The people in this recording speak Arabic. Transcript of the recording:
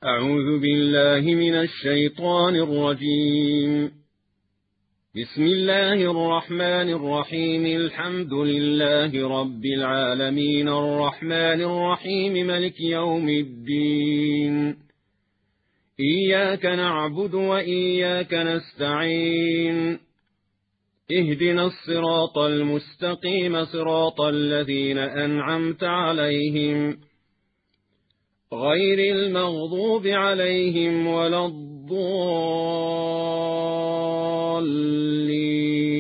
أعوذ بالله من الشيطان الرجيم. بسم الله الرحمن الرحيم. الحمد لله رب العالمين الرحمن الرحيم ملك يوم الدين. إياك نعبد وإياك نستعين. اهدنا الصراط المستقيم صراط الذين أنعمت عليهم غير المغضوب عليهم ولا الضالين.